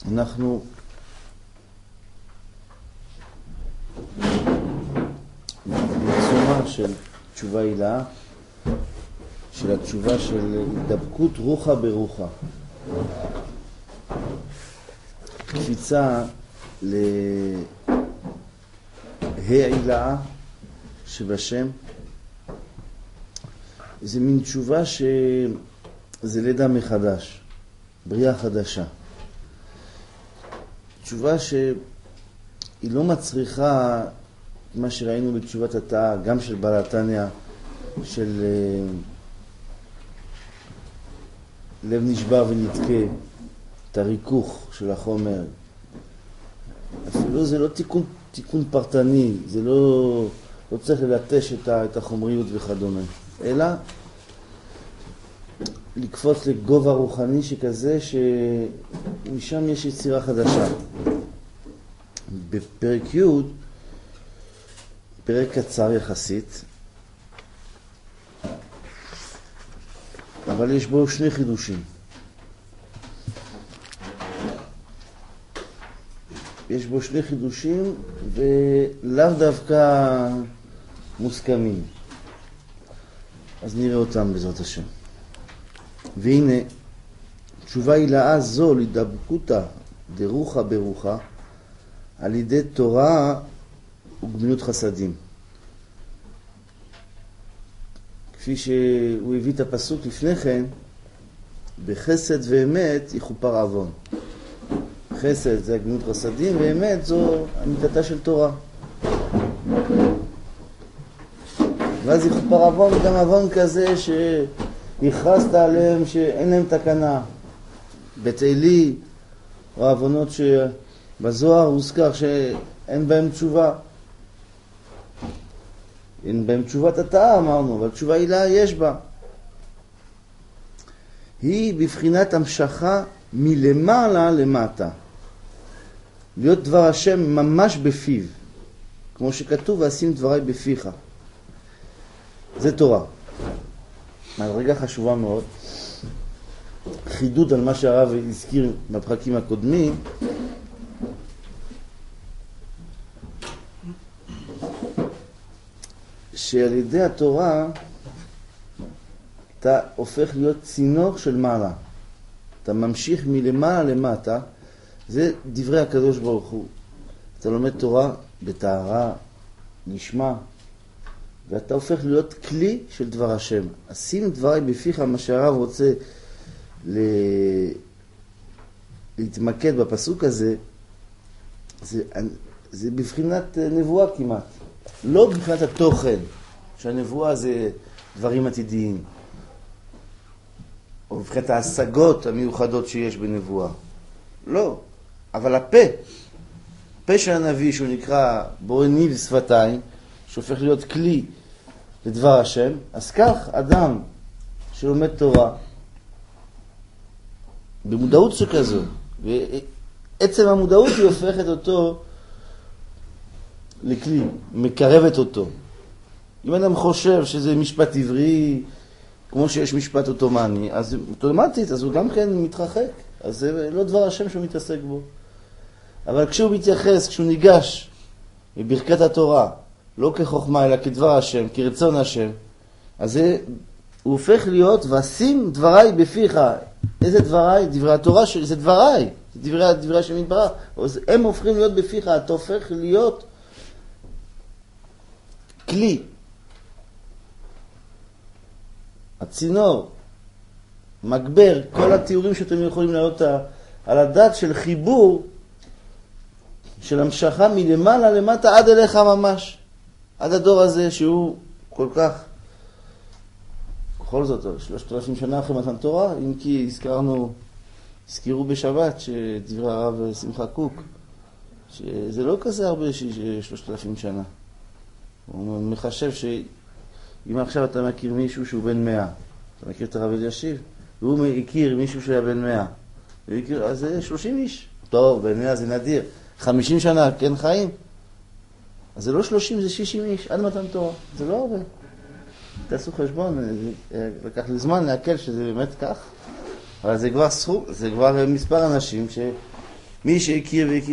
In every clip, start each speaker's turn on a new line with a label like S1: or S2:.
S1: אנחנו בעיצומה של תשובה הילאה, של התשובה של התדבקות רוחה ברוחה. קפיצה להילאה שבשם. זה מין תשובה שזה לידה מחדש, בריאה חדשה. תשובה שהיא לא מצריכה מה שראינו בתשובת התאה, גם של בעל התניא, של לב נשבר ונתקה, את הריכוך של החומר. אפילו זה לא תיקון פרטני, זה לא צריך ללטש את החומריות וכדומה, אלא לקפוץ לגובה רוחני שכזה שמשם יש יצירה חדשה. בפרק י', פרק קצר יחסית, אבל יש בו שני חידושים. יש בו שני חידושים ולאו דווקא מוסכמים. אז נראה אותם בעזרת השם. והנה, תשובה הילאה זו להידבקותה דרוחה ברוחה על ידי תורה וגמילות חסדים. כפי שהוא הביא את הפסוק לפני כן, בחסד ואמת יכופר עוון. חסד זה גמילות חסדים, ואמת זו אמיתתה של תורה. ואז יכופר עוון, גם עוון כזה שהכרזת עליהם שאין להם תקנה. בית אלי, או עוונות שבזוהר הוזכר שאין בהם תשובה. אין בהם תשובת התאה אמרנו, אבל תשובה הילאה יש בה. היא בבחינת המשכה מלמעלה למטה. להיות דבר השם ממש בפיו. כמו שכתוב, ואשים דבריי בפיך. זה תורה. רגע חשובה מאוד. חידוד על מה שהרב הזכיר בפרקים הקודמים. שעל ידי התורה אתה הופך להיות צינור של מעלה. אתה ממשיך מלמעלה למטה. זה דברי הקדוש ברוך הוא. אתה לומד תורה בטהרה, נשמע, ואתה הופך להיות כלי של דבר השם. אשים דבריי בפיך, מה שהרב רוצה להתמקד בפסוק הזה, זה בבחינת נבואה כמעט. לא בבחינת התוכן, שהנבואה זה דברים עתידיים, או בבחינת ההשגות המיוחדות שיש בנבואה. לא, אבל הפה של הנביא שהוא נקרא בורא ניב שפתיים, שהופך להיות כלי לדבר השם, אז כך אדם שלומד תורה, במודעות שכזו, ועצם המודעות היא הופכת אותו לכלי, מקרבת אותו. אם אדם חושב שזה משפט עברי, כמו שיש משפט אוטומני, אז אוטומטית, אז הוא גם כן מתרחק. אז זה לא דבר השם שהוא מתעסק בו. אבל כשהוא מתייחס, כשהוא ניגש מברכת התורה, לא כחוכמה, אלא כדבר השם, כרצון השם, אז הוא הופך להיות, ואשים דבריי בפיך. איזה דבריי? דברי התורה שלי, זה דבריי. זה דברי השם יתברך. אז הם הופכים להיות בפיך, אתה הופך להיות כלי. הצינור, מגבר, כל התיאורים שאתם יכולים להעלות על הדעת של חיבור, של המשכה מלמעלה למטה עד אליך ממש. עד הדור הזה שהוא כל כך, בכל זאת, 3,000 שנה אחרי מתן תורה, אם כי הזכירו בשבת שדברי הרב שמחה קוק, שזה לא כזה הרבה 3,000 שנה. הוא מחשב שאם עכשיו אתה מכיר מישהו שהוא בן 100, אתה מכיר את הרב אלישיב, והוא הכיר מישהו שהיה בן 100, אז זה 30 איש. טוב, בן 100 זה נדיר. 50 שנה, כן חיים? אז זה לא 30, זה 60 איש, עד מתן תורה. זה לא הרבה. תעשו חשבון, לקח לי זמן להקל שזה באמת כך, אבל זה כבר סכום, זה כבר מספר אנשים מי שהכיר והכיר.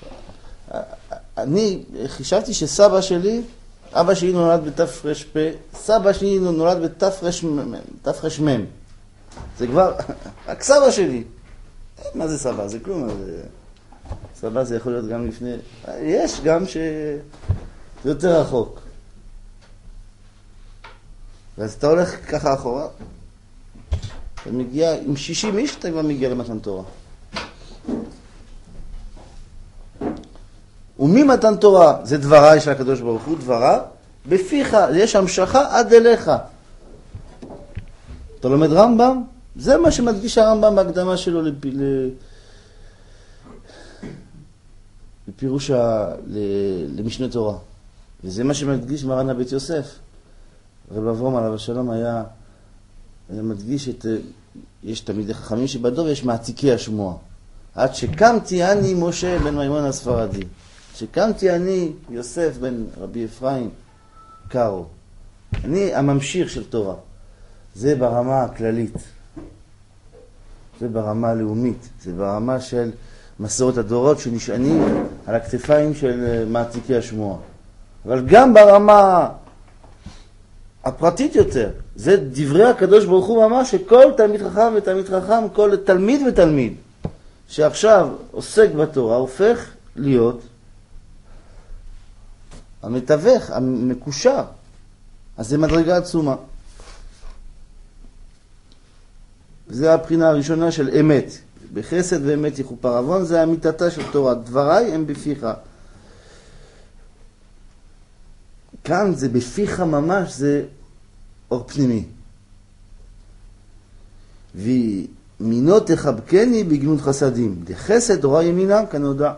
S1: אני חישבתי שסבא שלי, אבא שלי נולד בתר"פ, סבא שלי נולד בתר"מ. זה כבר, רק סבא שלי. מה זה סבא? זה כלום. סבא זה יכול להיות גם לפני, יש גם שזה יותר רחוק. ואז אתה הולך ככה אחורה, אתה מגיע, עם 60 איש אתה כבר מגיע למתן תורה. וממתן תורה, זה דברה של הקדוש ברוך הוא, דברה, בפיך, יש המשכה עד אליך. אתה לומד רמב"ם? זה מה שמדגיש הרמב"ם בהקדמה שלו לפירוש למשנה תורה. וזה מה שמדגיש מרן הבית יוסף. רב אברהם עליו השלום היה מדגיש יש תלמידי חכמים שבדור יש מעתיקי השמועה. עד שקמתי אני משה בן מימון הספרדי. שקמתי אני יוסף בן רבי אפרים קארו. אני הממשיך של תורה. זה ברמה הכללית. זה ברמה הלאומית. זה ברמה של מסורת הדורות שנשענים על הכתפיים של מעתיקי השמועה. אבל גם ברמה הפרטית יותר. זה דברי הקדוש ברוך הוא ממש שכל תלמיד חכם ותלמיד חכם, כל תלמיד ותלמיד שעכשיו עוסק בתורה הופך להיות המתווך, המקושר. אז זה מדרגה עצומה. זה הבחינה הראשונה של אמת. בחסד ואמת יכופר עוון, זה אמיתתה של תורה. דבריי הם בפיך. כאן זה בפיך ממש, זה אור פנימי. ומינו תחבקני בגנות חסדים. דחסד תורה ימינה כנודע.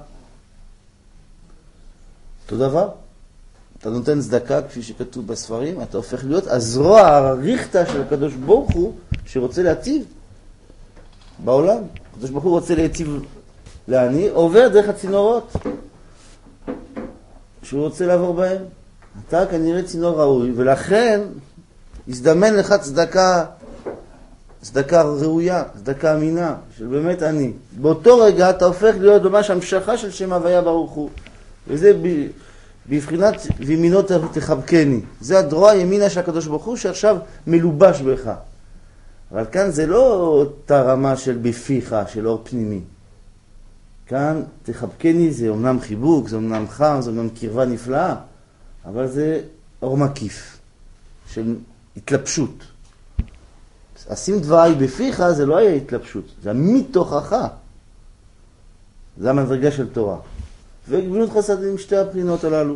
S1: אותו דבר. אתה נותן צדקה כפי שכתוב בספרים, אתה הופך להיות הזרוע הריכטה של הקדוש ברוך הוא שרוצה להטיב בעולם. הקדוש ברוך הוא רוצה להטיב לעני, עובר דרך הצינורות שהוא רוצה לעבור בהם. אתה כנראה צינור ראוי, ולכן הזדמן לך צדקה ראויה, צדקה אמינה, של באמת אני. באותו רגע אתה הופך להיות ממש המשכה של שם הוויה ברוך הוא. וזה בבחינת וימינו תחבקני. זה הדרוע ימינה של הקדוש ברוך הוא שעכשיו מלובש בך. אבל כאן זה לא אותה רמה של בפיך, של אור פנימי. כאן תחבקני זה אומנם חיבוק, זה אומנם חם, זה אומנם קרבה נפלאה, אבל זה אור מקיף של התלבשות. אשים דבריי בפיך זה לא היה התלבשות, זה מתוכך. זה המדרגה של תורה. וגמילות חסדים שתי הבחינות הללו.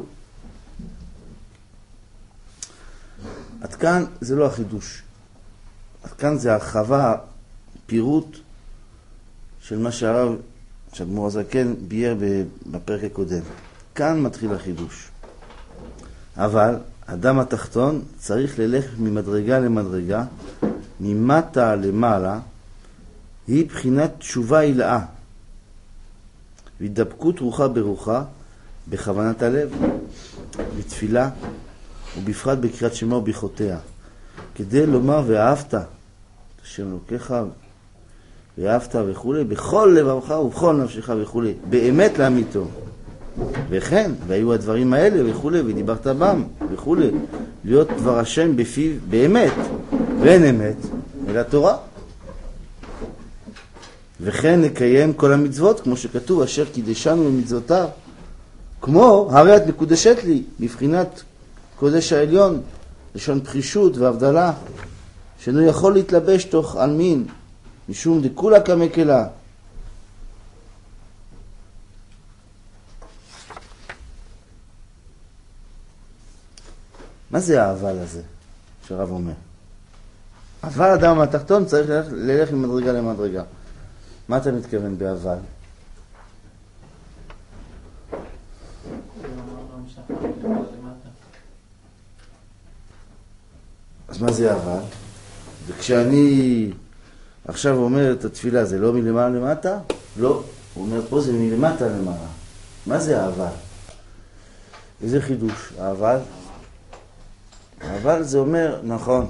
S1: עד כאן זה לא החידוש. עד כאן זה הרחבה, פירוט של מה שהרב שאדמו"ר הזקן ביאר בפרק הקודם. כאן מתחיל החידוש. אבל אדם התחתון צריך ללכת ממדרגה למדרגה, ממטה למעלה, היא בחינת תשובה הילאה. והתדבקות רוחה ברוחה, בכוונת הלב, בתפילה, ובפרט בקריאת שמע וברכותיה. כדי לומר ואהבת, השם אלוקיך, ואהבת וכו', בכל לבבך ובכל נפשך וכו', באמת לאמיתו. וכן, והיו הדברים האלה וכו', ודיברת בם וכו', להיות דבר השם בפיו באמת, ואין אמת, אלא תורה. וכן נקיים כל המצוות, כמו שכתוב, אשר קידשנו במצוותיו. כמו, הרי את מקודשת לי, בבחינת קודש העליון, לשון פחישות והבדלה, שאינו יכול להתלבש תוך עלמין, משום דכולה כמקלה. מה זה האבל הזה, שהרב אומר? אבל אדם התחתון צריך ללך ממדרגה למדרגה. מה אתה מתכוון באבל? אז מה זה אבל? וכשאני עכשיו אומר את התפילה, זה לא מלמעלה למטה? לא. הוא אומר פה זה מלמטה למעלה. מה זה האבל? איזה חידוש? האבל? האבל זה אומר, נכון.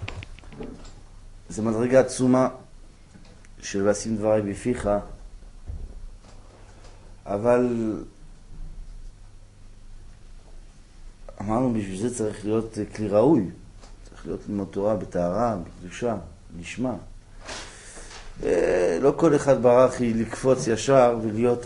S1: זה מדרגה עצומה של לשים דברי בפיך, אבל אמרנו, בשביל זה צריך להיות כלי ראוי. צריך להיות ללמוד תורה בטהרה, בקדושה, לשמה. לא כל אחד ברח היא לקפוץ ישר ולהיות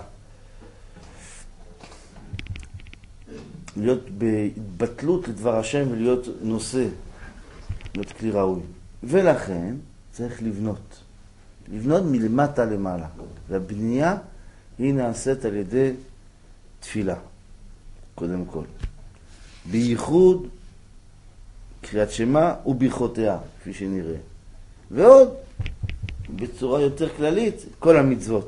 S1: להיות בהתבטלות לדבר השם ולהיות נושא, להיות כלי ראוי. ולכן צריך לבנות. לבנות מלמטה למעלה. והבנייה היא נעשית על ידי תפילה, קודם כל. בייחוד קריאת שמע וברכותיה, כפי שנראה. ועוד, בצורה יותר כללית, כל המצוות.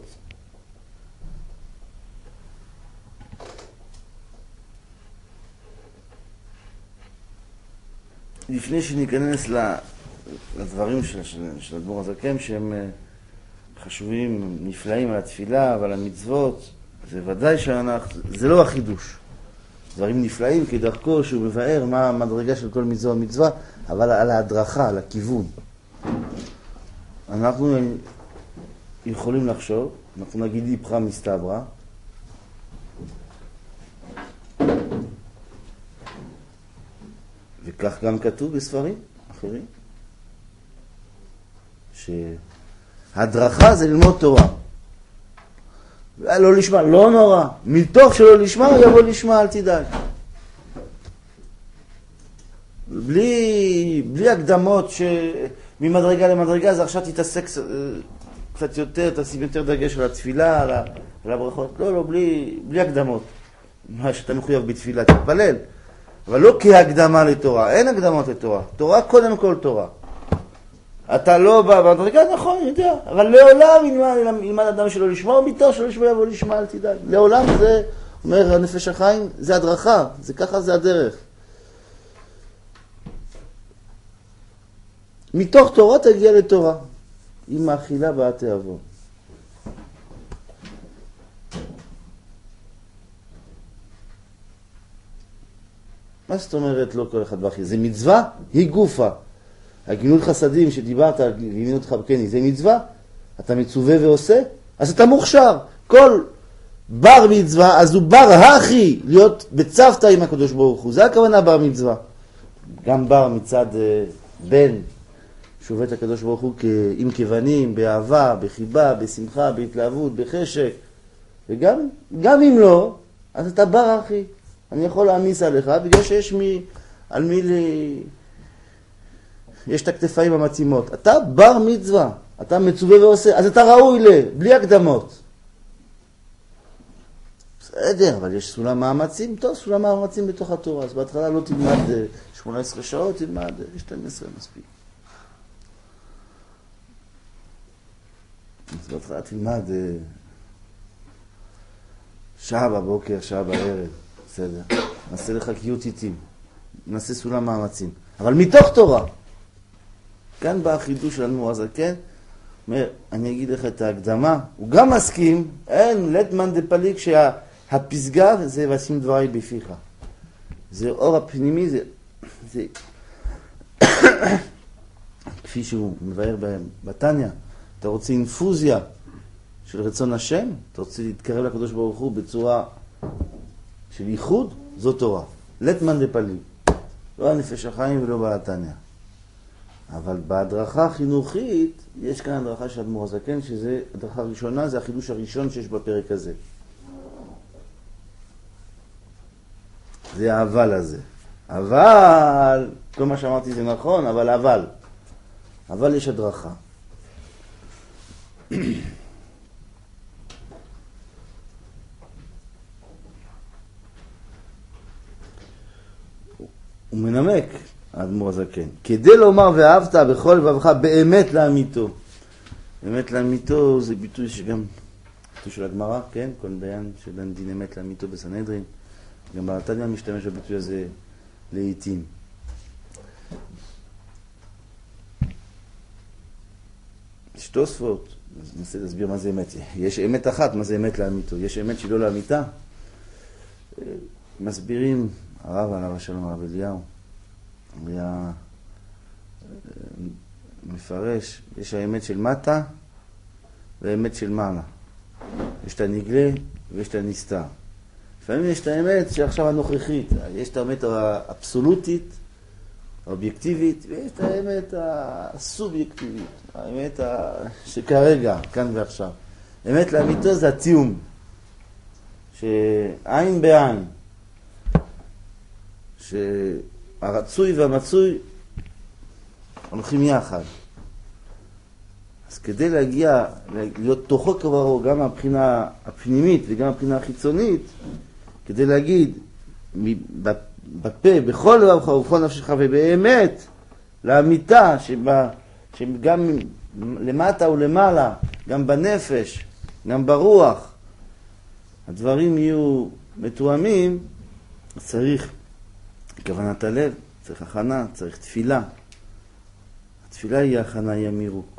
S1: לפני שניכנס לדברים של אדמו"ר הזקן, שהם חשובים, נפלאים על התפילה ועל המצוות, זה ודאי זה לא החידוש. דברים נפלאים כדרכו שהוא מבאר מה המדרגה של כל מצווה ומצווה, אבל על ההדרכה, על הכיוון. אנחנו יכולים לחשוב, אנחנו נגיד איפכא מסתברא, וכך גם כתוב בספרים אחרים, שההדרכה זה ללמוד תורה. לא לשמה, לא נורא. מתוך שלא לשמה, יבוא לשמה, אל תדאג. בלי הקדמות ממדרגה למדרגה, אז עכשיו תתעסק קצת יותר, תשים יותר דגש על התפילה, על הברכות. לא, בלי הקדמות. מה שאתה מחויב בתפילה, תתפלל. אבל לא כהקדמה לתורה. אין הקדמות לתורה. תורה קודם כל תורה. אתה לא בא במדרגה, נכון, אני יודע, אבל לעולם ילמד אדם שלא לשמוע, מתוך שלא לשמוע יבוא לשמוע, אל תדאג. לעולם זה, אומר הנפש החיים, זה הדרכה, זה ככה, זה הדרך. מתוך תורה תגיע לתורה, עם האכילה באה תאבון. מה זאת אומרת לא כל אחד באכילה? זה מצווה, היא גופה. הגינות חסדים שדיברת על גינות חבקני, זה מצווה, אתה מצווה ועושה, אז אתה מוכשר. כל בר מצווה, אז הוא בר הכי להיות בצוותא עם הקדוש ברוך הוא. זה הכוונה בר מצווה. גם בר מצד בן, שובת הקדוש ברוך הוא עם כבנים, באהבה, בחיבה, בשמחה, בהתלהבות, בחשק. וגם אם לא, אז אתה בר הכי. אני יכול להעמיס עליך, בגלל שיש על מי יש את הכתפיים המתאימות. אתה בר מצווה, אתה מצווה ועושה, אז אתה ראוי בלי הקדמות. בסדר, אבל יש סולם מאמצים, טוב, סולם מאמצים בתוך התורה. אז בהתחלה לא תלמד 18 שעות, תלמד 12 מספיק. אז בהתחלה תלמד שעה בבוקר, שעה בערב, בסדר. נעשה לך קיות איתים, נעשה סולם מאמצים. אבל מתוך תורה. כאן בא החידוש של אדמו"ר הזקן, אומר, אני אגיד לך את ההקדמה, הוא גם מסכים, אין לטמן דפליג שהפסגה זה ושים דברי בפיך. זה אור הפנימי, זה כפי שהוא מבאר בתניא, אתה רוצה אינפוזיה של רצון השם, אתה רוצה להתקרב לקדוש ברוך הוא בצורה של ייחוד, זו תורה. לטמן דפליג, לא הנפש החיים ולא בתניא. אבל בהדרכה החינוכית, יש כאן הדרכה של אדמו"ר הזקן, שזה הדרכה ראשונה, זה החידוש הראשון שיש בפרק הזה. זה האבל הזה. אבל, כל מה שאמרתי זה נכון, אבל יש הדרכה. הוא מנמק. האדמו"ר הזקן. כדי לומר ואהבת בכל לבבך באמת לאמיתו. באמת לאמיתו זה ביטוי שגם, ביטוי של הגמרא, כן? כל דיין שדן דין אמת לאמיתו בסנהדרין. גם בתניא משתמש בביטוי הזה לעיתים. יש תוספות, ננסה להסביר מה זה אמת. יש אמת אחת, מה זה אמת לאמיתו. יש אמת שהיא לא לאמיתה. מסבירים הרב עליו השלום הרב אליהו. היה מפרש, יש האמת של מטה והאמת של מעלה. יש את הנגלה ויש את הנסתר. לפעמים יש את האמת שעכשיו הנוכחית, יש את האמת האבסולוטית, האובייקטיבית, ויש את האמת הסובייקטיבית, האמת שכרגע, כאן ועכשיו. האמת לאמיתו זה התיאום, שעין בעין, שהרצוי והמצוי הולכים יחד. אז כדי להגיע, להיות תוכו כברו, גם מהבחינה הפנימית וגם מהבחינה החיצונית, כדי להגיד בפה, בכל לבבך ובכל נפשך ובאמת, לאמיתה שגם למטה ולמעלה, גם בנפש, גם ברוח, הדברים יהיו מתואמים, צריך כוונת הלב, צריך הכנה, צריך תפילה. התפילה היא הכנה, היא המירוק.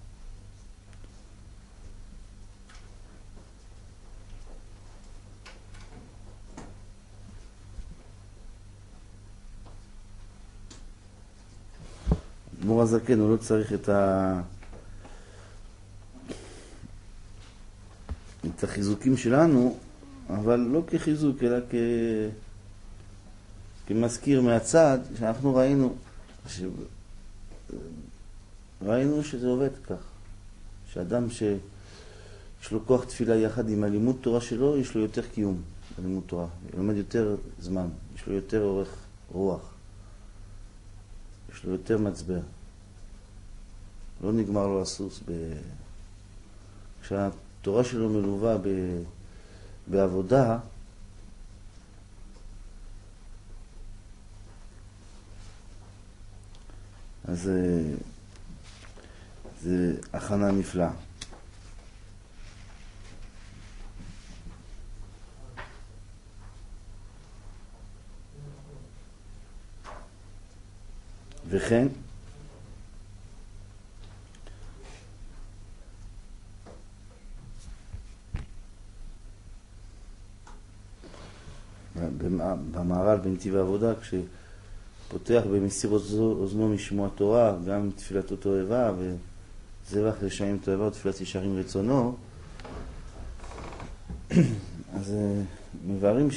S1: אדמו"ר הזקן, הוא לא צריך את החיזוקים שלנו, אבל לא כחיזוק, אלא כמזכיר מהצד, שאנחנו ראינו שזה עובד כך. שאדם שיש לו כוח תפילה יחד עם הלימוד תורה שלו, יש לו יותר קיום בלימוד תורה. הוא לומד יותר זמן, יש לו יותר אורך רוח. יש לו יותר מצבר. לא נגמר לו הסוס. כשהתורה שלו מלווה בעבודה, אז זה הכנה נפלאה. וכן במערל בנתיב העבודה, כשפותח במסיר אוזנו משמוע תורה, גם תפילת אותו אהבה וזבח לשמים תועבה ותפילת ישרים רצונו, אז מבארים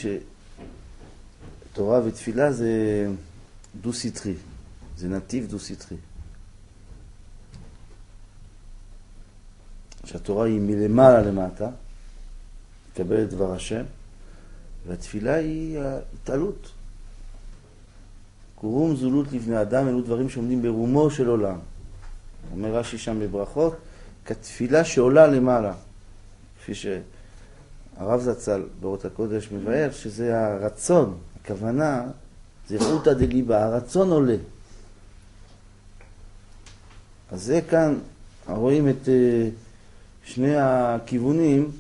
S1: שתורה ותפילה זה דו-סטרי, זה נתיב דו-סטרי. שהתורה היא מלמעלה למטה, תקבל את דבר השם, והתפילה היא התעלות. קורום זולות לבני אדם, אלו דברים שעומדים ברומו של עולם. אומר רש"י שם בברכות, כתפילה שעולה למעלה. כפי שהרב זצ"ל באורות הקודש מבאר, שזה הרצון, הכוונה, זה חוטא דליבה, הרצון עולה. אז זה כאן, רואים את שני הכיוונים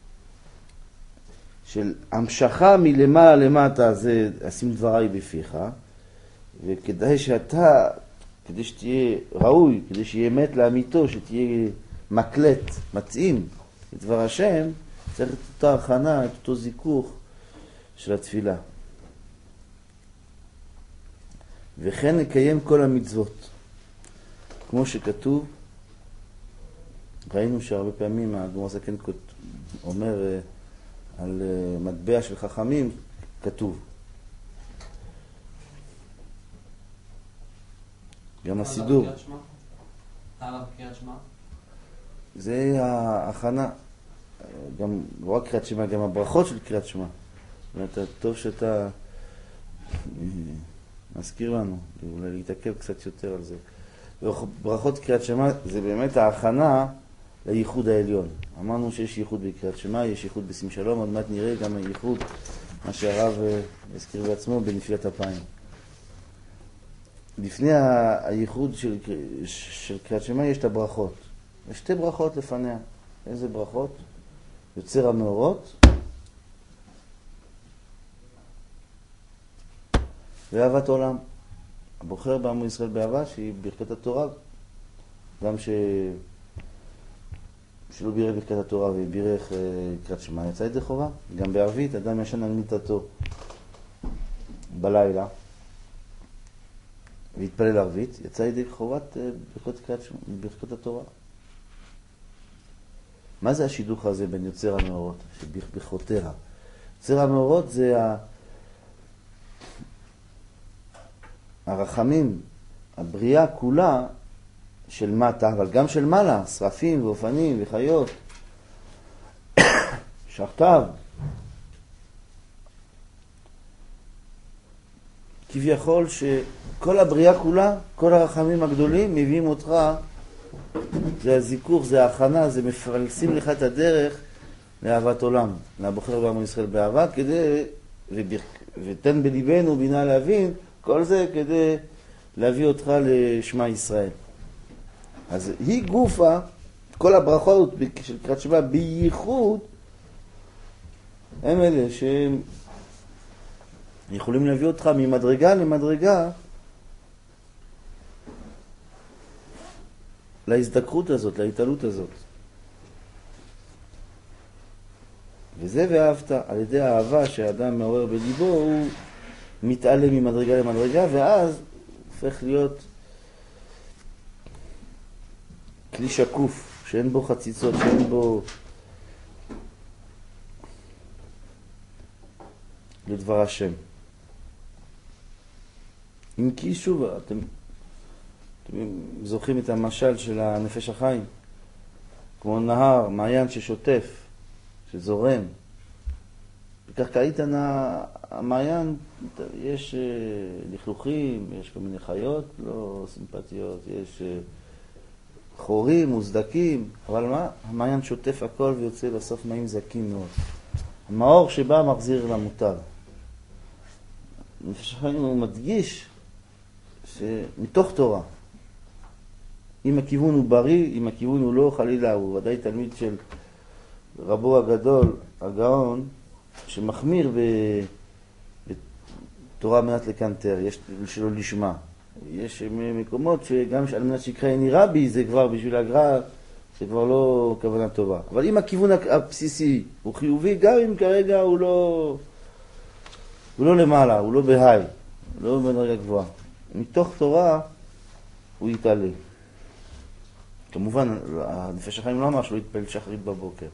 S1: של המשכה מלמעלה למטה, זה אשים דבריי בפיך, וכדאי שאתה, כדי שתהיה ראוי, כדי שיהיה מת לאמיתו, שתהיה מקלט, מתאים את דבר השם, צריך את אותה הכנה, את אותו זיכוך של התפילה. וכן לקיים כל המצוות. כמו שכתוב, ראינו שהרבה פעמים האדמו"ר הזקן אומר על מטבע של חכמים, כתוב. גם הסידור. זה ההכנה. גם לא רק קריאת שמע, גם הברכות של קריאת שמע. זאת אומרת, טוב שאתה מזכיר לנו, אולי להתעכב קצת יותר על זה. ברכות קריאת שמע זה באמת ההכנה לייחוד העליון. אמרנו שיש ייחוד בקריאת שמע, יש ייחוד בשים שלום, עוד מעט נראה גם הייחוד, מה שהרב הזכיר בעצמו בנפילת אפיים. לפני הייחוד של קריאת שמע יש את הברכות. יש שתי ברכות לפניה. איזה ברכות? יוצר המאורות ואהבת עולם. הבוחר בעמו ישראל באהבה, שהיא ברכת התורה, גם שלא בירך ברכת התורה ובירך קריאת שמע, יצא ידי חובה. גם בערבית, אדם ישן על מיטתו בלילה והתפלל ערבית, יצא ידי חובת ברכת התורה. מה זה השידוך הזה בין יוצר המאורות? שבכרותיה. יוצר המאורות זה הרחמים, הבריאה כולה של מטה, אבל גם של מעלה, שרפים ואופנים וחיות, שכתב. כביכול שכל הבריאה כולה, כל הרחמים הגדולים מביאים אותך, זה הזיכוך, זה ההכנה, זה מפלסים לך את הדרך לאהבת עולם, לבוחר בעמו ישראל באהבה, כדי, ותן בליבנו בינה להבין, כל זה כדי להביא אותך לשמה ישראל. אז היא גופה, כל הברכות של קריאת שמע בייחוד, הם אלה שהם יכולים להביא אותך ממדרגה למדרגה להזדקרות הזאת, להתעלות הזאת. וזה ואהבת, על ידי האהבה שהאדם מעורר בליבו, הוא מתעלה ממדרגה למדרגה, ואז הופך להיות כלי שקוף, שאין בו חציצות, שאין בו לדבר השם. אם כי שוב, אתם זוכרים את המשל של הנפש החיים, כמו נהר, מעיין ששוטף, שזורם. וכך כאיתן המעיין, יש לכלוכים, יש כל מיני חיות לא סימפטיות, יש חורים וסדקים, אבל מה? המעיין שוטף הכל ויוצא לסוף מים זקים מאוד. המאור שבא מחזיר למוטב. נפש החיים הוא מדגיש שמתוך תורה, אם הכיוון הוא בריא, אם הכיוון הוא לא חלילה, הוא ודאי תלמיד של רבו הגדול, הגאון, שמחמיר בתורה מנת לקנטר, יש שלא לשמה. יש מקומות שגם על מנת שיקרא איני רבי, זה כבר בשביל הגר"א, זה כבר לא כוונה טובה. אבל אם הכיוון הבסיסי הוא חיובי, גם אם כרגע הוא לא למעלה, הוא לא בהיי, הוא לא בדרגה גבוהה. מתוך תורה הוא יתעלה. כמובן, הנפש החיים לא אמר שלא יתפלל שחרית בבוקר.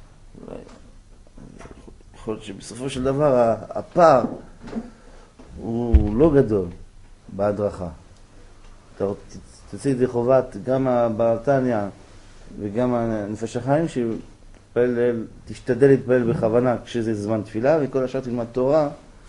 S1: יכול להיות שבסופו של דבר הפער הוא לא גדול בהדרכה. אתה תוצא ידי חובת גם הבעל תניא וגם הנפש החיים תשתדל להתפלל בכוונה כשזה זמן תפילה, וכל השאר תלמד תורה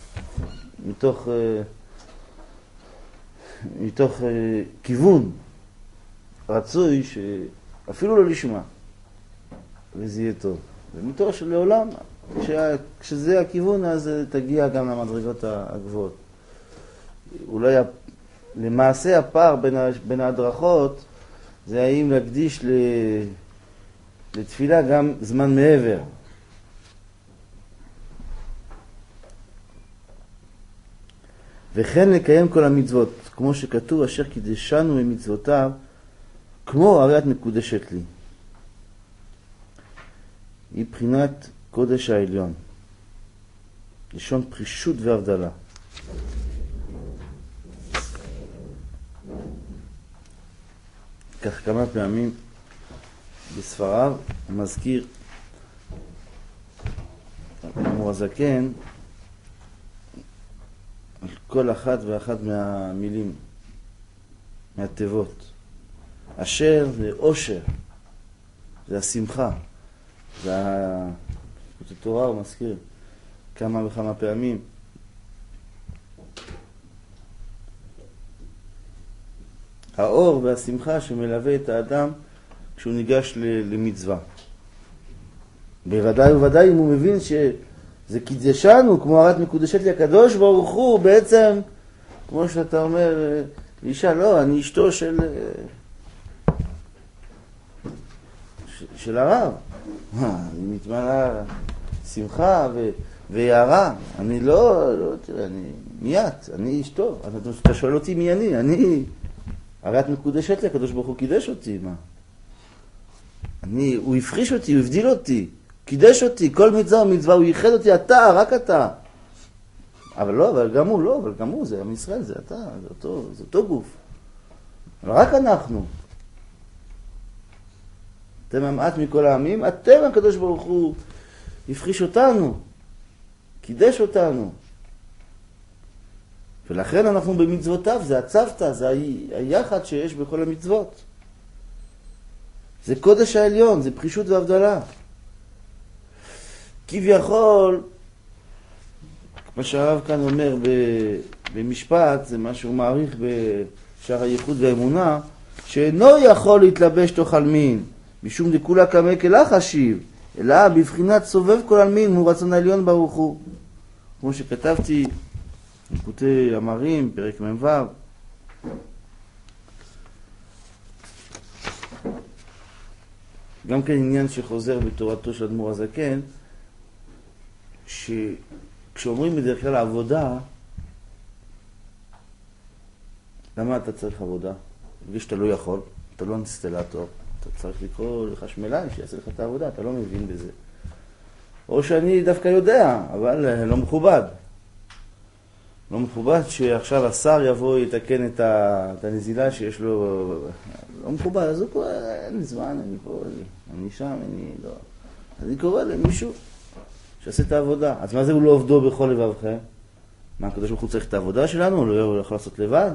S1: מתוך כיוון רצוי שאפילו לא לשמה, וזה יהיה טוב. ומתוך שלעולם, כשזה הכיוון, אז תגיע גם למדרגות הגבוהות. אולי למעשה הפער בין ההדרכות זה האם להקדיש לתפילה גם זמן מעבר. וכן לקיים כל המצוות, כמו שכתוב, אשר קידשנו ממצוותיו, כמו הרי את מקודשת לי. היא בחינת קודש העליון, לשון פרישות והבדלה. כך כמה פעמים בספריו מזכיר אדמו"ר הזקן על כל אחת ואחת מהמילים, מהתיבות. אשר זה אושר, זה השמחה, זה התורה, הוא מזכיר כמה וכמה פעמים. האור והשמחה שמלווה את האדם כשהוא ניגש למצווה. בוודאי ובוודאי אם הוא מבין שזה קידשנו, כמו הרי את מקודשת לי, הקדוש ברוך הוא בעצם, כמו שאתה אומר לאישה, לא, אני אשתו של הרב. אני מתמלא שמחה ויערה. אני לא, תראה, מי את? אני אשתו. אתה שואל אותי מי אני? הרי את מקודשת לי, הקדוש ברוך הוא קידש אותי, מה? הוא הפחיש אותי, הוא הבדיל אותי, קידש אותי, כל מצווה ומצווה, הוא ייחד אותי, אתה, רק אתה. אבל גם הוא, זה עם ישראל, זה אתה, זה אותו גוף. אבל רק אנחנו. אתם המעט מכל העמים, אתם הקדוש ברוך הוא הפחיש אותנו, קידש אותנו. ולכן אנחנו במצוותיו, זה הצוותא, זה היחד שיש בכל המצוות. זה קודש העליון, זה פרישות והבדלה. כביכול, מה שהרב כאן אומר במשפט, זה מה שהוא מעריך בשער הייחוד והאמונה, שאינו יכול להתלבש תוך עלמין, משום דכולה קמא כלה חשיב, אלא בבחינת סובב כל עלמין הוא רצון העליון ברוך הוא. כמו שכתבתי, נקוטי אמרים, פרק מ"ו. גם כן עניין שחוזר בתורתו של אדמו"ר הזקן, שכשאומרים בדרך כלל עבודה, למה אתה צריך עבודה? בגלל שאתה לא יכול, אתה לא אינסטלטור, אתה צריך לקרוא לחשמלאי שיעשה לך את העבודה, אתה לא מבין בזה. או שאני דווקא יודע, אבל לא מכובד. לא מכובד שעכשיו השר יבוא יתקן את הנזילה שיש לו, לא מכובד, אז הוא קורא, אין לי זמן, אני פה, אני שם, אני לא. אז אני קורא למישהו שעשה את העבודה. אז מה זה הוא לא עובדו בכל לבבכם? מה, הקדוש ברוך הוא צריך את העבודה שלנו? הוא לא יכול לעשות לבד?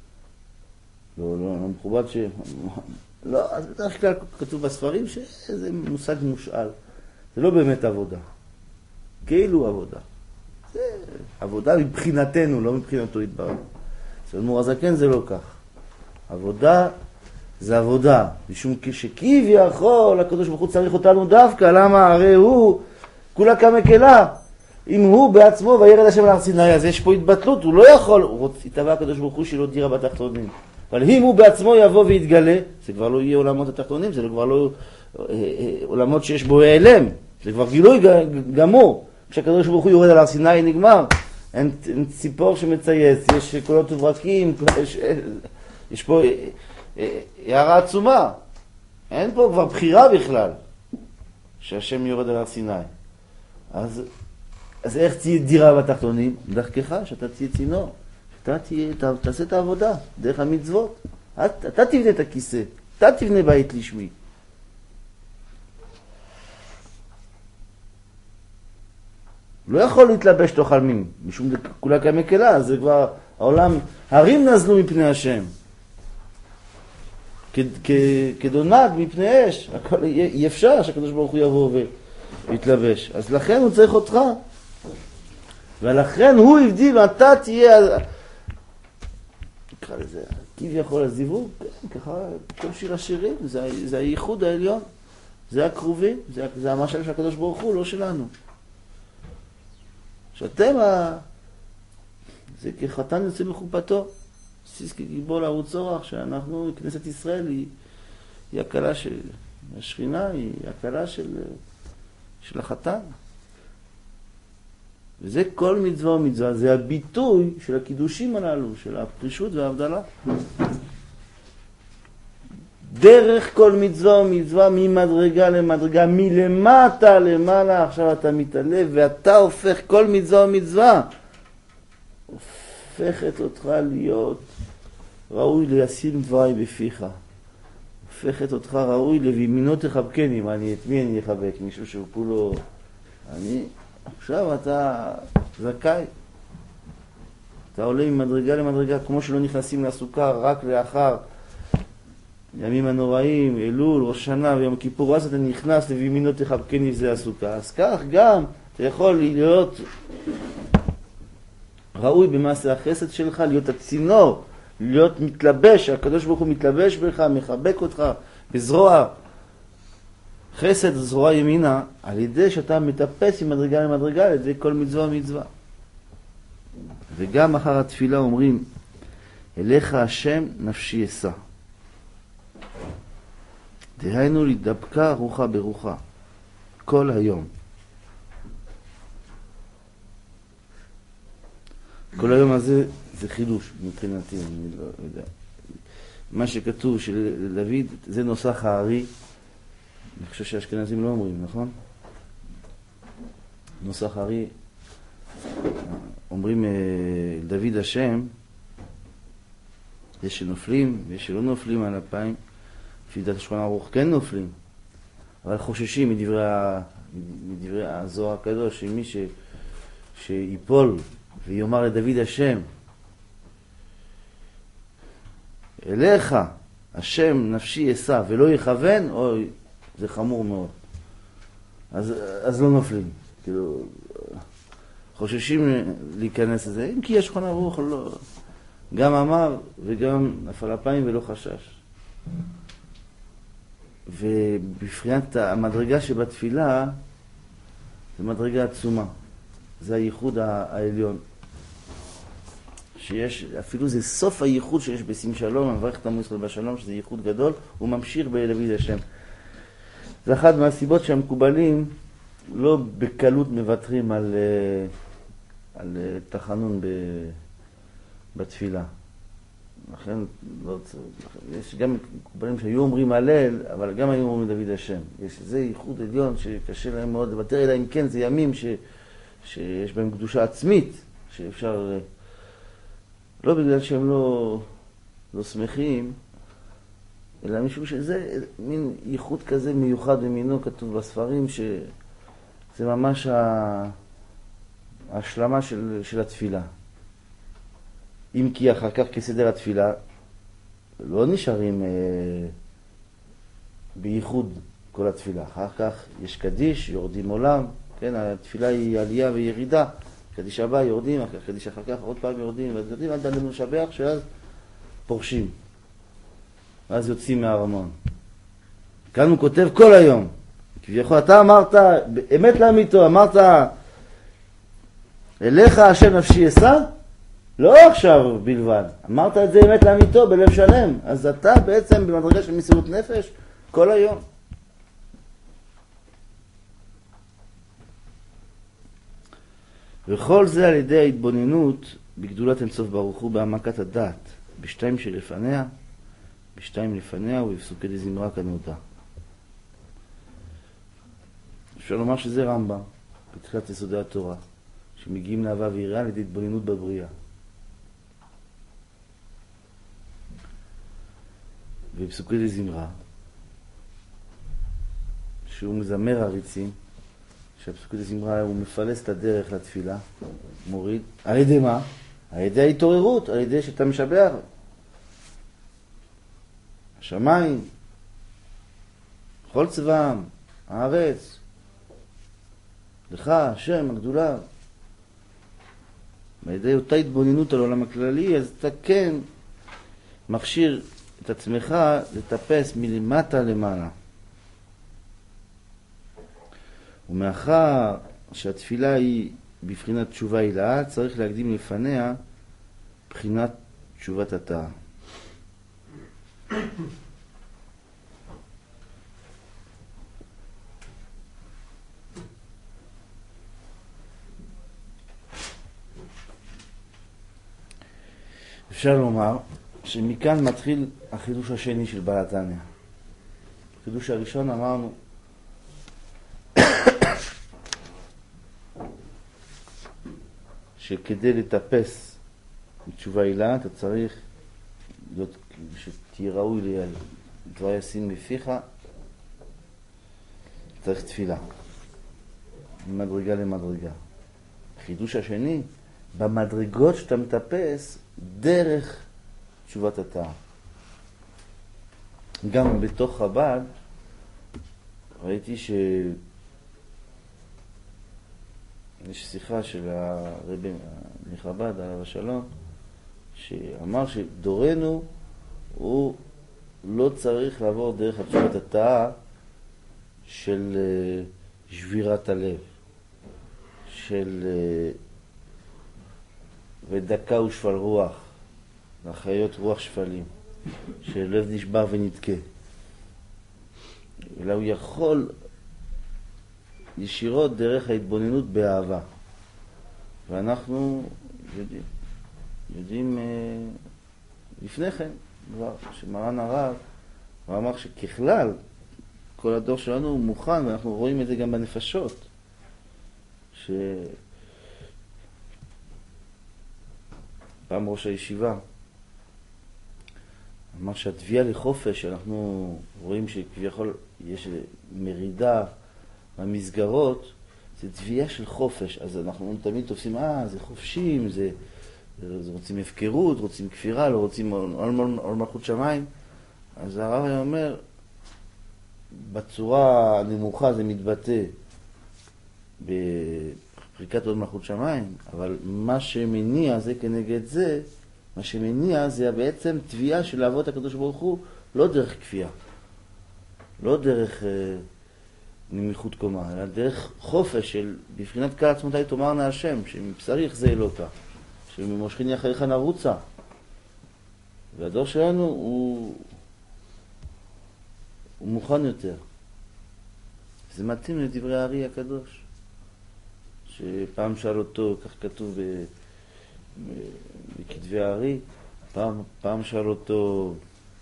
S1: לא מכובד ש... לא, אז בדרך כלל כתוב בספרים שזה מושג מושאל. זה לא באמת עבודה. כאילו עבודה. זה עבודה מבחינתנו, לא מבחינתו יתברר. אצל אדמו"ר הזקן זה לא כך. עבודה זה עבודה. משום שכביכול הקדוש ברוך הוא צריך אותנו דווקא. למה? הרי הוא כולה קמא כלה. אם הוא בעצמו וירד השם על הר סיני, אז יש פה התבטלות. הוא לא יכול. יתבע הקדוש ברוך הוא שלא דירה בתחתונים. אבל אם הוא בעצמו יבוא ויתגלה, זה כבר לא יהיה עולמות התחתונים, זה כבר לא עולמות שיש בו העלם. זה כבר גילוי גמור. כשהקדוש ברוך הוא יורד על הר סיני נגמר. אין ציפור שמצייץ, יש קולות וברקים, יש פה הערה עצומה. אין פה כבר בחירה בכלל שהשם יורד על הר סיני. אז איך תהיה דירה בתחתונים? דרכך, שאתה תהיה צינור. תעשה את העבודה, דרך המצוות. אתה תבנה את הכיסא, אתה תבנה בית לשמי. לא יכול להתלבש תוך עלמין, משום כולה קמא כלה, זה כבר העולם, הרים נזלו מפני השם. כדונג מפני אש, הכל אי אפשר שהקדוש ברוך הוא יבוא ויתלבש. אז לכן הוא צריך אותך. ולכן הוא הבדיל, אתה תהיה... נקרא לזה, כביכול הזיווג, ככה כל שיר השירים, זה הייחוד העליון, זה הקרובים, זה המשל של הקדוש ברוך הוא, לא שלנו. שאתם, זה כחתן יוצא מחופתו, סיס כגיבור לערוץ אורח, שאנחנו, כנסת ישראל, היא הקלה של השכינה, היא הקלה של החתן. וזה כל מצווה ומצווה, זה הביטוי של הקידושים הללו, של הפרישות וההבדלה. דרך כל מצווה ומצווה, ממדרגה למדרגה, מלמטה למעלה, עכשיו אתה מתעלה, ואתה הופך כל מצווה ומצווה, הופכת אותך להיות ראוי לשים דברי בפיך. הופכת אותך ראוי לבימינו תחבקני, את מי אני אחבק? מישהו שהוא כולו... עכשיו אתה זכאי. אתה עולה ממדרגה למדרגה, כמו שלא נכנסים לסוכה רק לאחר ימים הנוראים, אלול, ראש שנה ויום כיפור, אז אתה נכנס לבימינו תחבקני, זה הסוכה. אז כך גם אתה יכול להיות ראוי במעשה החסד שלך, להיות הצינור, להיות מתלבש, הקדוש ברוך הוא מתלבש בך, מחבק אותך בזרוע חסד, זרוע ימינה, על ידי שאתה מטפס ממדרגה למדרגה, על ידי כל מצווה ומצווה. וגם אחר התפילה אומרים, אליך השם נפשי אשא. דהיינו לדבקה רוחה ברוחה, כל היום. כל היום הזה זה חידוש מבחינתי, אני לא יודע. מה שכתוב של דוד זה נוסח הארי, אני חושב שהאשכנזים לא אומרים, נכון? נוסח הארי, אומרים דוד השם, יש שנופלים ויש שלא נופלים על אפיים, לפי דעת השולחן ערוך כן נופלים, אבל חוששים מדברי הזוהר הקדוש, שמי שיפול ויאמר לדוד השם, אליך השם נפשי אשא ולא יכוון, אוי, זה חמור מאוד. אז לא נופלים. כאילו, חוששים להיכנס לזה, אם כי יש חונה רוח, לא, גם אמר וגם נפל אפיים ולא חשש. ובבחינת המדרגה שבתפילה, זה מדרגה עצומה. זה הייחוד העליון. שיש, אפילו זה סוף הייחוד שיש בשים שלום, מברך את עמו ישראל בשלום, שזה ייחוד גדול, הוא ממשיך בדוד השם. זה אחת מהסיבות שהמקובלים לא בקלות מוותרים על תחנון בתפילה. לכן לא צריך, יש גם מקובלים שהיו אומרים הלל, אבל גם היו אומרים דוד השם. יש איזה ייחוד עליון שקשה להם מאוד לוותר, אלא אם כן זה ימים שיש בהם קדושה עצמית, שאפשר, לא בגלל שהם לא שמחים, אלא משום שזה מין ייחוד כזה מיוחד במינו, כתוב בספרים, שזה ממש ההשלמה של התפילה. אם כי אחר כך כסדר התפילה לא נשארים בייחוד כל התפילה. אחר כך יש קדיש, יורדים עולם, כן, התפילה היא עלייה וירידה. קדיש הבא יורדים, קדיש אחר כך עוד פעם יורדים, ואז יורדים עד עלינו לשבח, שאז פורשים. ואז יוצאים מהארמון. כאן הוא כותב כל היום. כביכול אתה אמרת, אמת לאמיתו, אמרת, אליך השם נפשי אשא? לא עכשיו בלבד. אמרת את זה אמת לאמיתו, בלב שלם. אז אתה בעצם במדרגה של מסירות נפש כל היום. וכל זה על ידי ההתבוננות בגדולת אין סוף ברוך הוא, בהעמקת הדעת, בשתיים שלפניה, בשתיים לפניה ובפסוקי דזמרה כנודע. אפשר לומר שזה רמב"ם, בתחילת יסודי התורה, שמגיעים לאהבה ויראה על ידי התבוננות בבריאה. ובפסוקי דזמרה, שהוא מזמר עריצים, שהפסוקי דזמרה הוא מפלס את הדרך לתפילה, מוריד. על ידי מה? על ידי ההתעוררות, על ידי שאתה משבח. השמיים, כל צבאם, הארץ, לך, השם, הגדולה. על ידי אותה התבוננות על העולם הכללי, אז אתה כן מכשיר את עצמך לטפס מלמטה למעלה. ומאחר שהתפילה היא בבחינת תשובה הילאה, צריך להקדים לפניה בחינת תשובת התאה. אפשר לומר שמכאן מתחיל החידוש השני של בעל התניא. החידוש הראשון אמרנו שכדי לטפס בתשובה הילאה אתה צריך שתהיה ראוי לדבר ישים בפיך, צריך תפילה ממדרגה למדרגה. החידוש השני, במדרגות שאתה מטפס דרך תשובת התאה. גם בתוך חב"ד ראיתי יש שיחה של הרבי מחב"ד עליו השלום, שאמר שדורנו הוא לא צריך לעבור דרך תשובת התאה של שבירת הלב, של ודקה ושפל רוח, לחיות רוח שפלים, שלב נשבר ונתקה. אלא הוא יכול ישירות דרך ההתבוננות באהבה. ואנחנו יודעים לפני כן, כבר שמרן הרב, הוא אמר שככלל, כל הדור שלנו הוא מוכן, ואנחנו רואים את זה גם בנפשות, פעם ראש הישיבה אמר שהתביעה לחופש, אנחנו רואים שכביכול יש מרידה במסגרות, זה תביעה של חופש. אז אנחנו תמיד תופסים, זה חופשים, זה רוצים הפקרות, רוצים כפירה, לא רוצים עול מלכות שמיים. אז הרב אומר, בצורה הנמוכה זה מתבטא בפריקת עול מלכות שמיים, אבל מה שמניע זה כנגד זה, מה שמניע זה בעצם תביעה של לעבוד הקדוש ברוך הוא, לא דרך כפייה, לא דרך נמיכות קומה, אלא דרך חופש של בבחינת קל עצמותי תאמרנה השם, שמבשרי יחזה אלוקה, שממושכני אחריך נרוצה. והדור שלנו הוא מוכן יותר. זה מתאים לדברי הארי הקדוש, שפעם שאל אותו, כך כתוב בכתבי הארי, פעם שאל אותו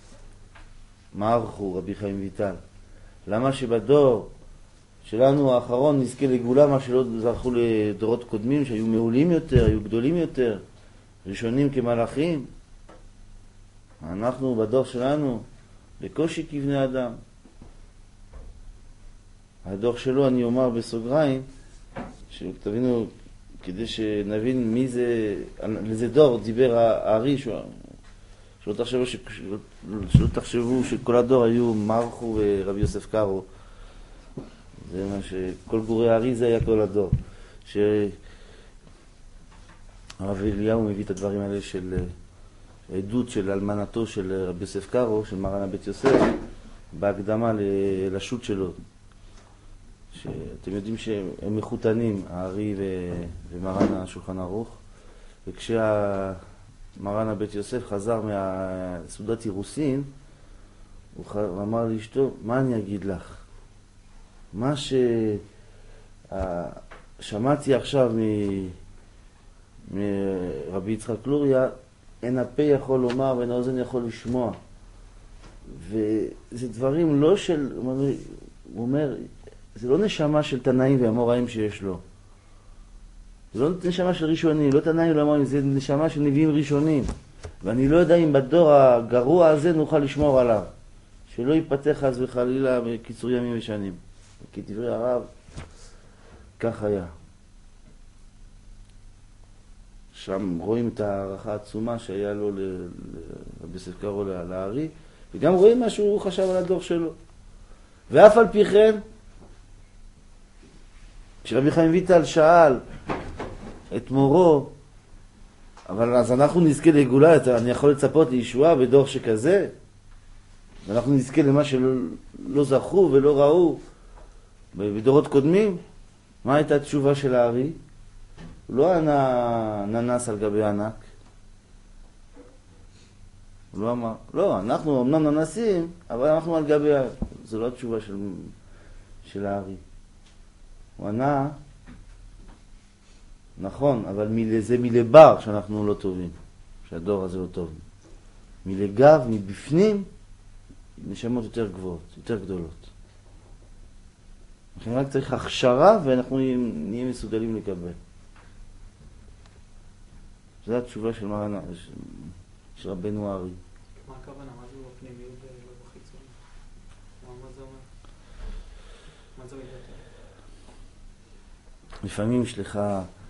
S1: מערכו רבי חיים ויטל, למה שבדור שלנו האחרון נזכה לגאולה מה שלא זכו לדורות קודמים שהיו מעולים יותר, היו גדולים יותר, ראשונים כמלאכים? אנחנו בדור שלנו בקושי כבני אדם. הדור שלו, אני אומר בסוגריים, שתבינו, כדי שנבין מי זה, לזה דור דיבר הארי, שלא תחשבו שכל הדור היו מרחו ורבי יוסף קארו. זה מה שכל גורי הארי זה היה כל הדור. שהרב אליהו מביא את הדברים האלה של העדות של אלמנתו של רבי יוסף קארו, של מרן הבית יוסף, בהקדמה לשו"ת שלו. שאתם יודעים שהם מחותנים, הארי ומרן השולחן ערוך, וכשמרן הבית יוסף חזר מהסעודת אירוסין, הוא אמר לאשתו, מה אני אגיד לך? מה ששמעתי עכשיו מרבי יצחק לוריה, אין הפה יכול לומר ואין האוזן יכול לשמוע. וזה דברים לא של, הוא אומר, זה לא נשמה של תנאים ואמוראים שיש לו. זה לא נשמה של ראשונים, לא תנאים ולא אמוראים, זה נשמה של נביאים ראשונים. ואני לא יודע אם בדור הגרוע הזה נוכל לשמור עליו. שלא ייפתח חס וחלילה בקיצור ימים ושנים. כדברי הרב, כך היה. שם רואים את הערכה העצומה שהיה לו לרבי יוסף קארו לארי, וגם רואים מה שהוא חשב על הדור שלו. ואף על פי כן, כשרבי חיים ויטל שאל את מורו, אבל אז אנחנו נזכה לגאולה, אני יכול לצפות לישועה בדור שכזה? ואנחנו נזכה למה שלא זכו ולא ראו בדורות קודמים? מה הייתה התשובה של הארי? הוא לא ננס על גבי ענק. הוא לא אמר, לא, אנחנו אמנם ננסים, אבל אנחנו על גבי... זו לא התשובה של הארי. הוא ענה, נכון, אבל זה מלבר שאנחנו לא טובים, שהדור הזה לא טוב. מלגב, מבפנים, נשמות יותר גבוהות, יותר גדולות. לכן רק צריך הכשרה ואנחנו נהיה מסוגלים לקבל. זו התשובה של מרן, של רבנו הארי.
S2: מה הכוונה? מה זה בפנימיות ולא בחיצוניות? מה זה אומר? מה זה מתבטא?
S1: לפעמים יש לך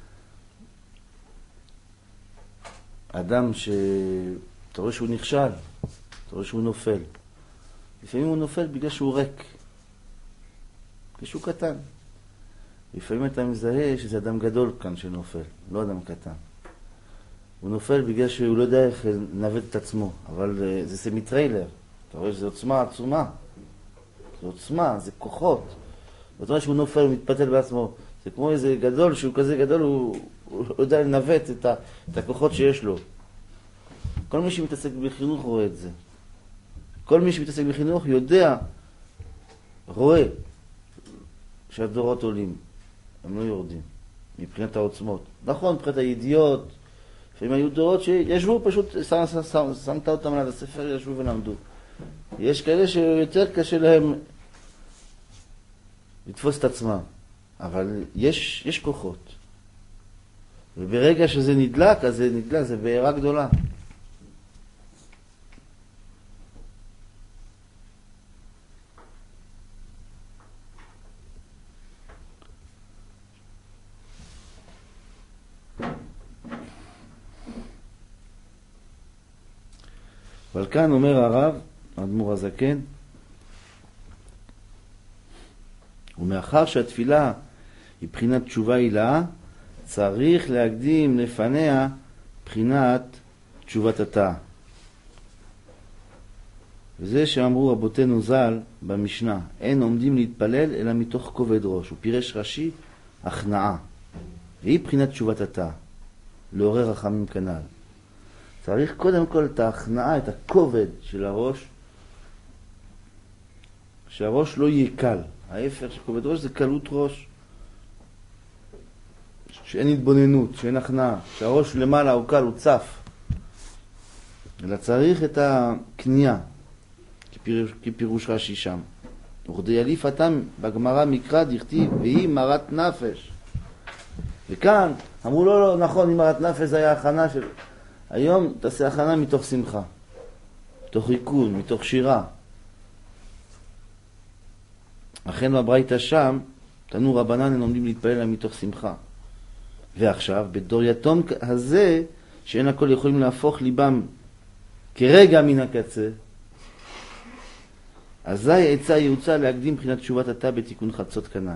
S1: אדם שאתה רואה שהוא נכשל, אתה רואה שהוא נופל. לפעמים הוא נופל בגלל שהוא ריק, בגלל שהוא קטן. לפעמים אתה מזהה שזה אדם גדול כאן שנופל, לא אדם קטן. הוא נופל בגלל שהוא לא יודע איך לנווט את עצמו, אבל זה סמיטריילר. אתה רואה שזה עוצמה עצומה. זה עוצמה, זה כוחות. ואתה רואה שהוא נופל, הוא מתפתל בעצמו. זה כמו איזה גדול, שהוא כזה גדול, הוא לא יודע לנווט את הכוחות שיש לו. כל מי שמתעסק בחינוך רואה את זה. כל מי שמתעסק בחינוך יודע, רואה שהדורות עולים. הם לא יורדים, מבחינת העוצמות. נכון, מבחינת הידיעות, לפעמים היו דורות שישבו פשוט, שמת אותם על הספר, ישבו ולמדו. יש כאלה שיותר קשה להם לתפוס את עצמם, אבל יש כוחות. וברגע שזה נדלק, אז זה נדלק, זה בעירה גדולה. אבל כאן אומר הרב, האדמו"ר הזקן, ומאחר שהתפילה היא בחינת תשובה הילאה, צריך להקדים לפניה בחינת תשובת התא. וזה שאמרו רבותינו ז"ל במשנה, אין עומדים להתפלל אלא מתוך כובד ראש. הוא פירש רש"י הכנעה, והיא בחינת תשובת התא, לעורר רחמים כנ"ל. צריך קודם כל את ההכנעה, את הכובד של הראש, שהראש לא יהיה קל. ההפך של כובד ראש זה קלות ראש, שאין התבוננות, שאין הכנעה, שהראש למעלה הוא קל, הוא צף. אלא צריך את הכניעה, כפירוש רש"י שם. וכדאליף התם בגמרא מקרא דכתיב והיא מרת נפש. וכאן אמרו לא, נכון, היא מרת נפש, זה היה הכנה של... היום תעשה הכנה מתוך שמחה, מתוך ריקוד, מתוך שירה. אכן בברייתא שם, תנו רבנן הם עומדים להתפלל מתוך שמחה. ועכשיו, בדור יתום הזה, שאין הכל יכולים להפוך ליבם כרגע מן הקצה, אזי עצה יוצא להקדים בחינת תשובת התא בתיקון חצות כנ"ל.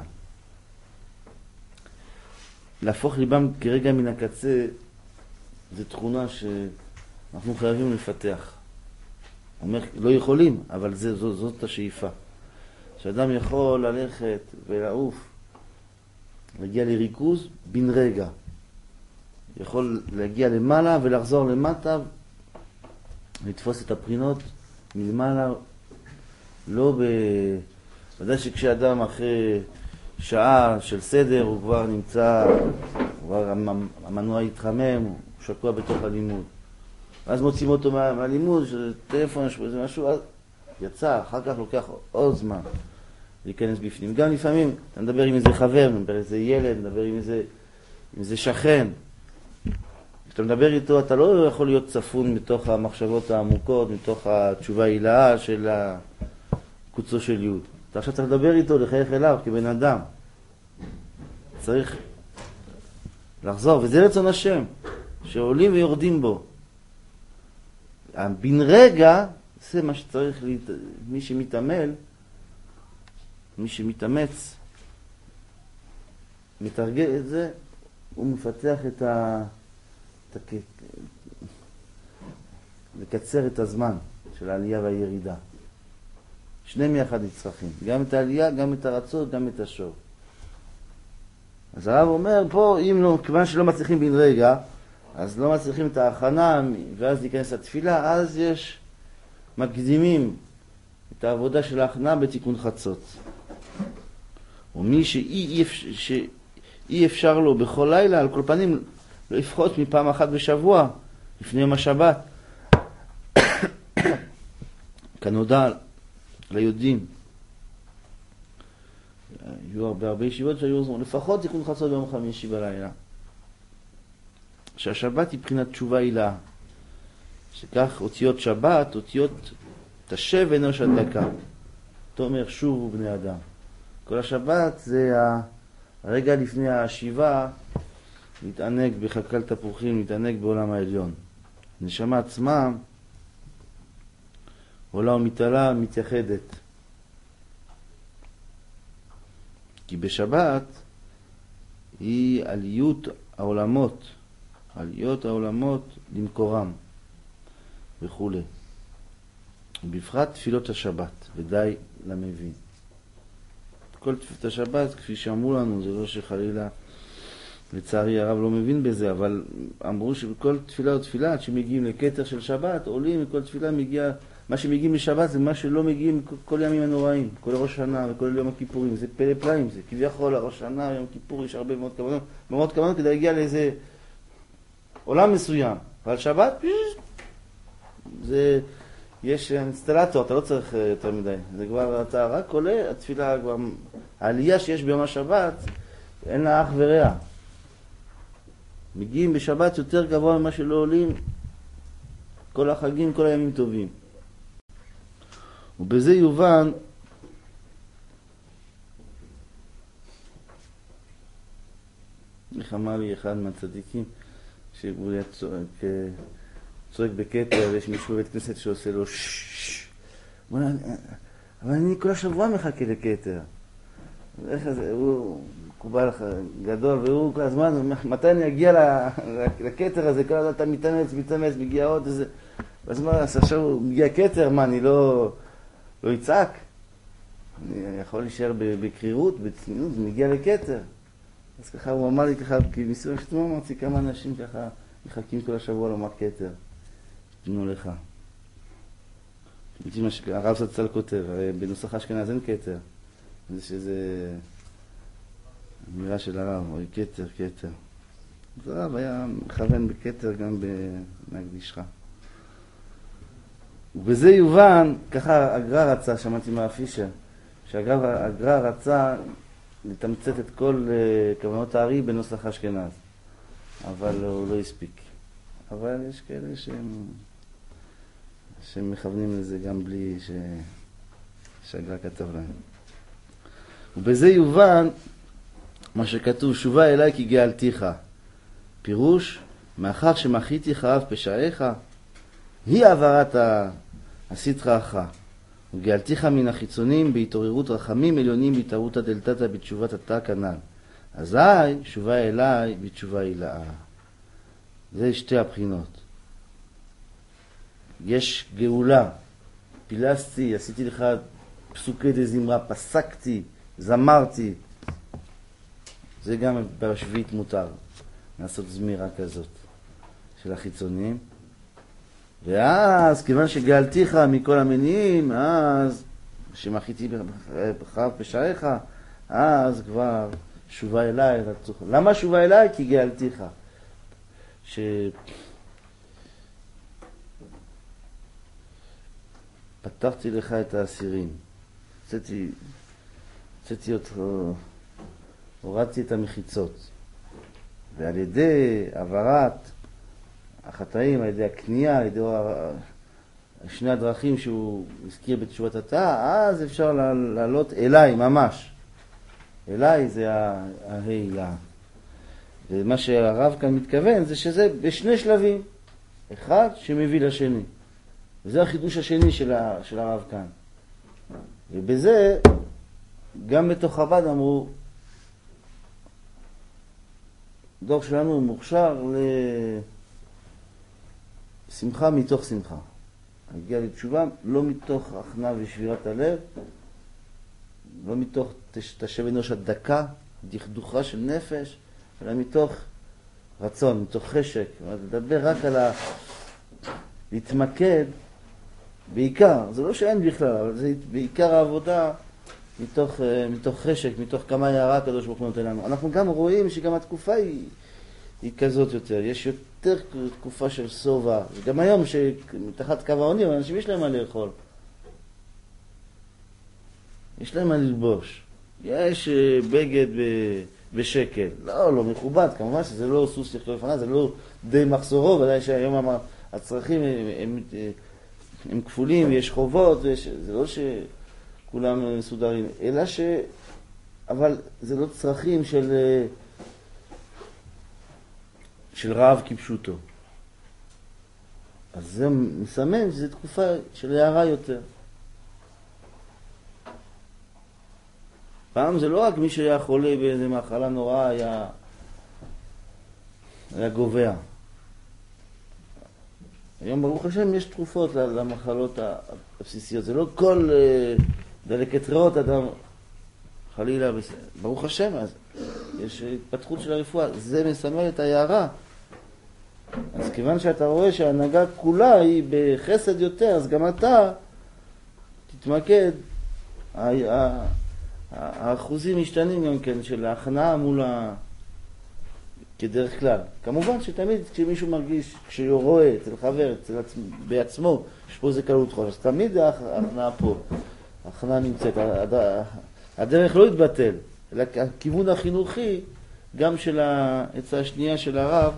S1: להפוך ליבם כרגע מן הקצה, זו תכונה שאנחנו חייבים לפתח. אומר, לא יכולים, אבל זאת השאיפה. שאדם יכול ללכת ולעוף, להגיע לריכוז בן רגע. יכול להגיע למעלה ולחזור למטה, לתפוס את הבחינות מלמעלה, לא ודאי שכשאדם אחרי שעה של סדר הוא כבר נמצא, המנוע יתחמם, הוא שקוע בתוך הלימוד. אז מוצאים אותו מהלימוד, שזה טלפון, שזה משהו, אז יצא, אחר כך לוקח עוד זמן להיכנס בפנים. גם לפעמים אתה מדבר עם איזה חבר, מדבר עם איזה ילד, מדבר עם איזה שכן. כשאתה מדבר איתו, אתה לא יכול להיות צפון מתוך המחשבות העמוקות, מתוך התשובה ההילאה של הקוצו של יוד. אתה עכשיו צריך לדבר איתו, לחייך אליו כבן אדם. צריך לחזור, וזה רצון השם, שעולים ויורדים בו. בן רגע, זה מה שצריך, מי שמתעמל, מי שמתאמץ, מתרגל את זה, הוא מפתח לקצר את הזמן של העלייה והירידה. שניהם יחד נצרכים, גם את העלייה, גם את הרצון, גם את השור. אז הרב אומר פה, אם לא, כיוון שלא מצליחים בן רגע, אז לא מצליחים את ההכנה, ואז להיכנס לתפילה, אז יש מקדימים את העבודה של ההכנה בתיקון חצות. ומי שאי אפשר לו בכל לילה, על כל פנים, לא לפחות מפעם אחת בשבוע, לפני יום השבת, כנודע ליודעים. היו הרבה ישיבות שהיו לפחות תיקון חצות ביום חמישי בלילה. שהשבת היא בחינת תשובה הילאה. שכך אותיות שבת, אותיות תשב אנוש הדקה. תאמר שובו בני אדם. כל השבת זה הרגע לפני השיבה, להתענג בחקל תפוחים, להתענג בעולם העליון. נשמה עצמה עולה ומתעלה, מתייחדת. כי בשבת היא עליות העולמות למקורם וכו'. ובפרט תפילות השבת, ודי למבין. כל תפילות השבת, כפי שאמרו לנו, זה לא שחלילה, לצערי הרב לא מבין בזה, אבל אמרו שבכל תפילה ותפילה, עד שמגיעים לקטר של שבת, עולים, וכל תפילה מגיע, מה שמגיעים לשבת זה מה שלא מגיעים כל ימים הנוראים, כל ראש שנה וכל יום הכיפורים, זה פלא פלאים, זה כביכול הראש שנה ויום כיפור יש הרבה מאוד כוונות כדי להגיע לאיזה עולם מסוים, ועל שבת זה, יש אינסטלטור, אתה לא צריך יותר מדי, זה כבר, אתה רק עולה, התפילה כבר, העלייה שיש ביום השבת, אין לה אח ורע. מגיעים בשבת יותר גבוה ממה שלא עולים כל החגים, כל הימים טובים. ובזה יובן איך אמר לי אחד מהצדיקים שהוא צועק בכתר, ויש מישהו בבית כנסת שעושה לו ששש. אבל אני כל השבוע מחכה לכתר. איך זה, הוא מקובל גדול, והוא כל הזמן, מתי אני אגיע לכתר הזה, כל הזמן אתה מתאמץ, מגיע עוד איזה... ואז מה, עכשיו הוא מגיע כתר, מה, אני לא יצעק? אני יכול להישאר בקרירות, בצניעות, ומגיע לכתר. אז ככה הוא אמר לי ככה, כי מסוים שאתם אמרתי, כמה אנשים ככה מחכים כל השבוע לומר כתר. תנו לך. הרב סצ"ל כותב, בנוסח אשכנז אין כתר. זה שזה אמירה של הרב, אוי כתר. אז הרב היה מכוון בכתר גם בנגדישך. ובזה יובן, ככה הגר"א רצה, שמעתי מהפישר, שהגר"א רצה לתמצת את כל כוונות הארי בנוסח אשכנז, אבל הוא לא הספיק. אבל יש כאלה שהם מכוונים לזה גם בלי שהגר"א כתב להם. ובזה יובן מה שכתוב, שובה אליי כי גאלתיך. פירוש, מאחר שמחיתי חרב פשעיך, היא העברת הסטרא אחא. וגאלתיך מן החיצונים בהתעוררות רחמים עליונים בהתערותא דלתתא בתשובת התא כנ"ל. אזי שובה אליי בתשובה הילאה. זה שתי הבחינות. יש גאולה, פילסתי, עשיתי לך פסוקי דזמרה, פסקתי, זמרתי. זה גם בשביעית מותר לעשות זמירה כזאת של החיצונים. ואז כיוון שגאלתיך מכל המניעים, אז שמחיתי בחרב פשעיך, אז כבר שובה אליי. למה שובה אליי? כי גאלתיך. פתחתי לך את האסירים, הוצאתי אותו, הורדתי את המחיצות, ועל ידי העברת החטאים, על ידי הקנייה, על ידי שני הדרכים שהוא הזכיר בתשובת התא, אז אפשר לעלות אליי ממש. אליי זה ההילה. ומה שהרב כאן מתכוון זה שזה בשני שלבים, אחד שמביא לשני. וזה החידוש השני של הרב כאן. ובזה גם בתוך חב"ד אמרו, דור שלנו מוכשר לשמחה מתוך שמחה. הגיע לתשובה לא מתוך הכנעה ושבירת הלב, לא מתוך תשב אנוש הדקה, דכדוכה של נפש, אלא מתוך רצון, מתוך חשק. לדבר רק על להתמקד בעיקר, זה לא שאין בכלל, אבל זה בעיקר העבודה מתוך חשק, מתוך כמה יערה הקדוש ברוך הוא נותן לנו. אנחנו גם רואים שגם התקופה היא כזאת יותר, יש יותר תקופה של סובה, וגם היום שמתחת קו העוני, אנשים יש להם מה לאכול. יש להם מה ללבוש. יש בגד בשקל. לא מכובד, כמובן שזה לא סוס יחתו לפניו, זה לא די מחסורו, ודאי שהיום הצרכים הם כפולים, ויש חובות, זה לא שכולם מסודרים, אלא אבל זה לא צרכים של רעב כפשוטו. אז זה מסמן שזו תקופה של הערה יותר. פעם זה לא רק מי שהיה חולה באיזה מחלה נוראה היה גובע. היום ברוך השם יש תרופות למחלות הבסיסיות. זה לא כל דלקת ריאות אדם חלילה, ברוך השם, אז יש התפתחות של הרפואה. זה מסמל את ההערה. אז כיוון שאתה רואה שההנהגה כולה היא בחסד יותר, אז גם אתה תתמקד. האחוזים משתנים גם כן של ההכנעה מול כדרך כלל. כמובן שתמיד כשמישהו מרגיש, כשהוא רואה אצל חבר, בעצמו, יש פה איזה קלות חול, אז תמיד ההכנעה פה, ההכנעה נמצאת, הדרך לא יתבטל, אלא הכיוון החינוכי, גם של העצה השנייה של הרב,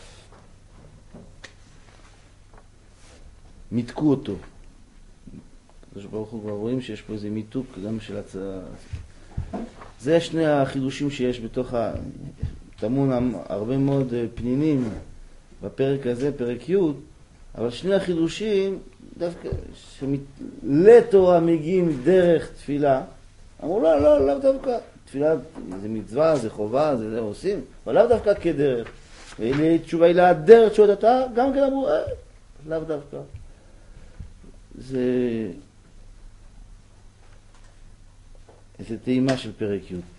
S1: מתקו אותו. ברוך הוא כבר רואים שיש פה איזה מיתוק גם של הצעה. זה שני החידושים שיש בתוך טמון הרבה מאוד פנינים בפרק הזה, פרק י', אבל שני החידושים, דווקא, לתורה מגיעים דרך תפילה, אמרו לא דווקא, תפילה זה מצווה, זה חובה, זה עושים, אבל לאו דווקא כדרך. תשובה היא להדרך תשובת התורה, גם כן אמרו, לאו דווקא. זה איזו טעימה של פרק י'.